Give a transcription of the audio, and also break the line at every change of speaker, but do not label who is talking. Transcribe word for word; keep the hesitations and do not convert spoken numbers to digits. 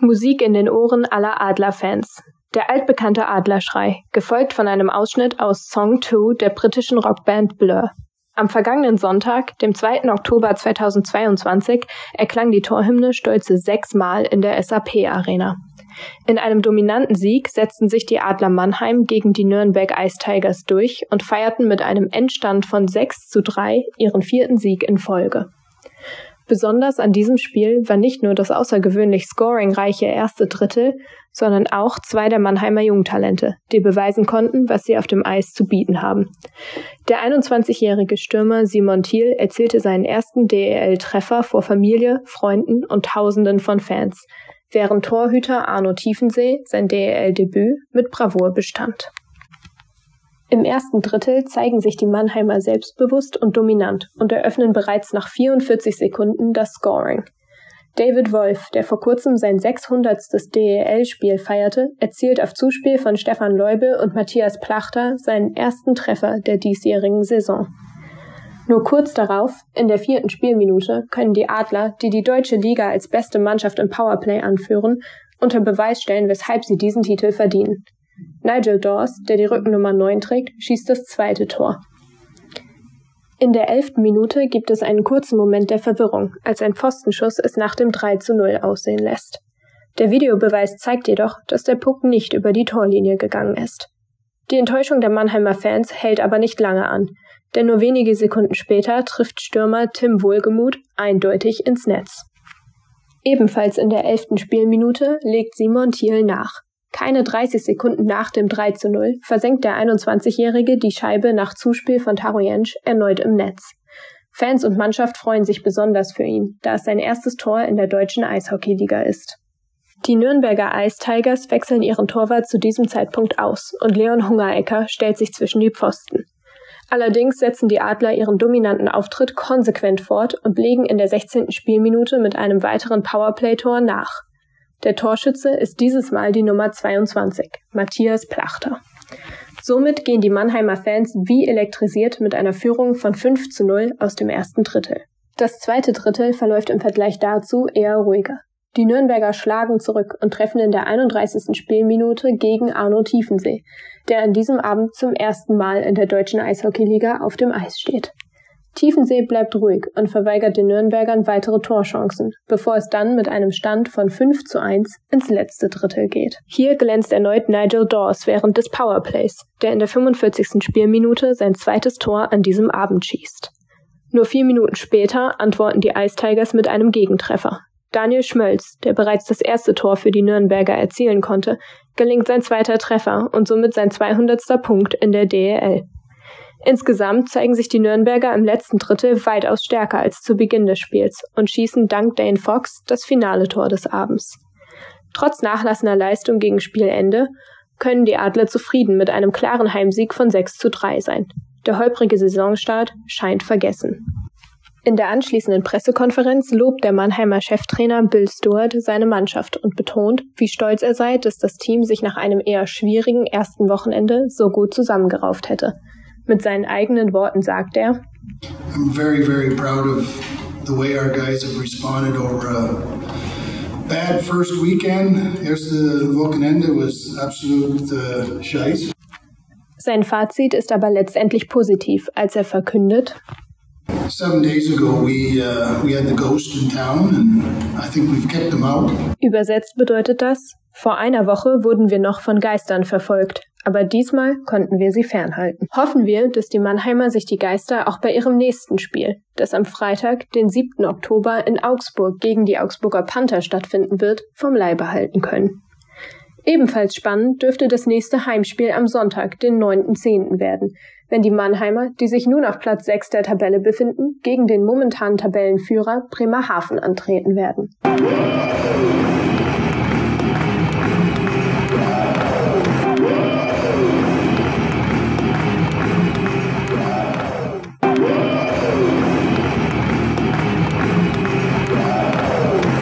Musik in den Ohren aller Adler-Fans. Der altbekannte Adlerschrei, gefolgt von einem Ausschnitt aus Song zwei der britischen Rockband Blur. Am vergangenen Sonntag, dem zweiten Oktober zweitausendzweiundzwanzig, erklang die Torhymne stolze sechsmal in der S A P Arena. In einem dominanten Sieg setzten sich die Adler Mannheim gegen die Nürnberg Ice Tigers durch und feierten mit einem Endstand von sechs zu drei ihren vierten Sieg in Folge. Besonders an diesem Spiel war nicht nur das außergewöhnlich scoringreiche erste Drittel, sondern auch zwei der Mannheimer Jungtalente, die beweisen konnten, was sie auf dem Eis zu bieten haben. Der einundzwanzigjährige Stürmer Simon Thiel erzielte seinen ersten D E L-Treffer vor Familie, Freunden und Tausenden von Fans, während Torhüter Arno Tiefensee sein D E L-Debüt mit Bravour bestand. Im ersten Drittel zeigen sich die Mannheimer selbstbewusst und dominant und eröffnen bereits nach vierundvierzig Sekunden das Scoring. David Wolf, der vor kurzem sein sechshundertstes D E L-Spiel feierte, erzielt auf Zuspiel von Stefan Leubel und Matthias Plachter seinen ersten Treffer der diesjährigen Saison. Nur kurz darauf, in der vierten Spielminute, können die Adler, die die deutsche Liga als beste Mannschaft im Powerplay anführen, unter Beweis stellen, weshalb sie diesen Titel verdienen. Nigel Dawes, der die Rückennummer neun trägt, schießt das zweite Tor. In der elften Minute gibt es einen kurzen Moment der Verwirrung, als ein Pfostenschuss es nach dem drei zu null aussehen lässt. Der Videobeweis zeigt jedoch, dass der Puck nicht über die Torlinie gegangen ist. Die Enttäuschung der Mannheimer Fans hält aber nicht lange an, denn nur wenige Sekunden später trifft Stürmer Tim Wohlgemuth eindeutig ins Netz. Ebenfalls in der elften Spielminute legt Simon Thiel nach. Keine dreißig Sekunden nach dem drei zu null versenkt der einundzwanzigjährige die Scheibe nach Zuspiel von Taro Jensch erneut im Netz. Fans und Mannschaft freuen sich besonders für ihn, da es sein erstes Tor in der deutschen Eishockeyliga ist. Die Nürnberger Ice Tigers wechseln ihren Torwart zu diesem Zeitpunkt aus und Leon Hungerecker stellt sich zwischen die Pfosten. Allerdings setzen die Adler ihren dominanten Auftritt konsequent fort und legen in der sechzehnten Spielminute mit einem weiteren Powerplay-Tor nach. Der Torschütze ist dieses Mal die Nummer zweiundzwanzig, Matthias Plachter. Somit gehen die Mannheimer Fans wie elektrisiert mit einer Führung von fünf zu null aus dem ersten Drittel. Das zweite Drittel verläuft im Vergleich dazu eher ruhiger. Die Nürnberger schlagen zurück und treffen in der einunddreißigsten Spielminute gegen Arno Tiefensee, der an diesem Abend zum ersten Mal in der deutschen Eishockeyliga auf dem Eis steht. Tiefensee bleibt ruhig und verweigert den Nürnbergern weitere Torchancen, bevor es dann mit einem Stand von fünf zu eins ins letzte Drittel geht. Hier glänzt erneut Nigel Dawes während des Powerplays, der in der fünfundvierzigsten Spielminute sein zweites Tor an diesem Abend schießt. Nur vier Minuten später antworten die Ice Tigers mit einem Gegentreffer. Daniel Schmölz, der bereits das erste Tor für die Nürnberger erzielen konnte, gelingt sein zweiter Treffer und somit sein zweihundertster Punkt in der D E L. Insgesamt zeigen sich die Nürnberger im letzten Drittel weitaus stärker als zu Beginn des Spiels und schießen dank Dane Fox das finale Tor des Abends. Trotz nachlassender Leistung gegen Spielende können die Adler zufrieden mit einem klaren Heimsieg von sechs zu drei sein. Der holprige Saisonstart scheint vergessen. In der anschließenden Pressekonferenz lobt der Mannheimer Cheftrainer Bill Stewart seine Mannschaft und betont, wie stolz er sei, dass das Team sich nach einem eher schwierigen ersten Wochenende so gut zusammengerauft hätte. Mit seinen eigenen Worten sagt er:
I'm very, very proud of the way our guys have responded over a bad first weekend. Erste Wochenende was absolut uh, scheiß.
Sein Fazit ist aber letztendlich positiv, als er verkündet:
Seven days ago we uh, we had the ghost in town and I think we've kept them out.
Übersetzt bedeutet das: Vor einer Woche wurden wir noch von Geistern verfolgt, aber diesmal konnten wir sie fernhalten. Hoffen wir, dass die Mannheimer sich die Geister auch bei ihrem nächsten Spiel, das am Freitag, den siebten Oktober in Augsburg gegen die Augsburger Panther stattfinden wird, vom Leibe halten können. Ebenfalls spannend dürfte das nächste Heimspiel am Sonntag, den neunten zehnten werden, wenn die Mannheimer, die sich nun auf Platz sechs der Tabelle befinden, gegen den momentanen Tabellenführer Bremerhaven antreten werden.